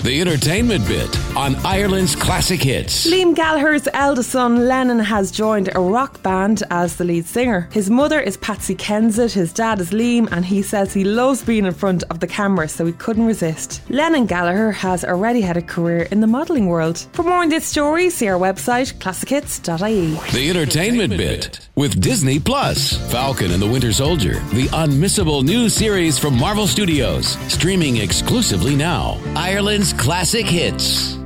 The Entertainment Bit on Ireland's Classic Hits. Liam Gallagher's eldest son Lennon has joined a rock band as the lead singer. His mother is Patsy Kensit, his dad is Liam, and he says he loves being in front of the camera, so he couldn't resist. Lennon Gallagher has already had a career in the modelling world. For more on this story, see our website classichits.ie. The Entertainment Bit with Disney Plus. Falcon and the Winter Soldier, the unmissable new series from Marvel Studios, streaming exclusively now. Ireland's Classic Hits.